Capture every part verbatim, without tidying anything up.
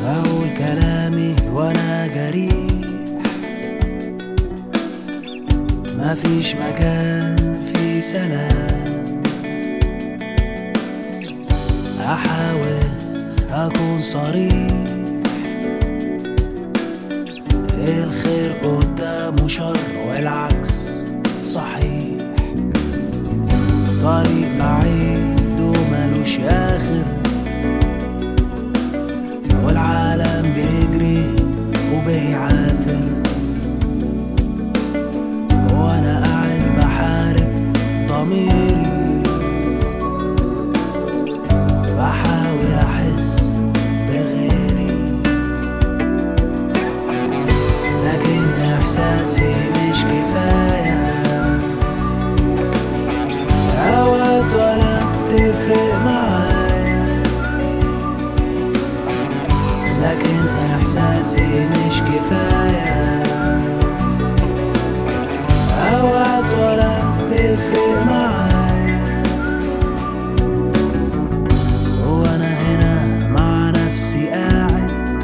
أقول كلامي وأنا جريح، مفيش مكان فيه سلام. أحاول أكون صريح، الخير قدامه شر والعكس صحيح. طريق بعيد وملوش آخر، والعالم بيجري وبيعافر، وانا قاعد بحارب ضميري، بحاول احس بغيري، لكن احساسي مش كفاية اوقات ولا بتفرق معايا، لكن احساسي مش كفاية اوقات ولا تفرق معايا. وانا هنا مع نفسي قاعد،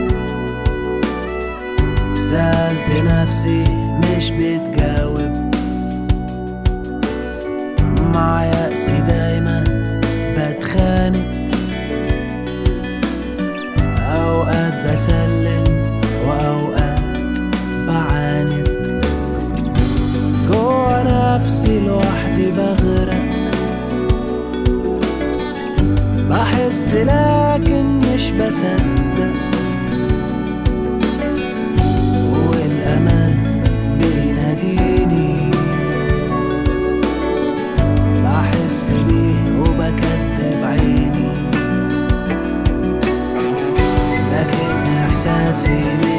سألت نفسي مش بتجاوب، مع يأسي دايما بتخانق، اوقات بسلم واوقات بعاند، جوا نفسي لوحدي بغرق، بحس لكن مش بصدق، والأمل بيناديني، بحس بيه وبكدب عيني، لكن إحساسي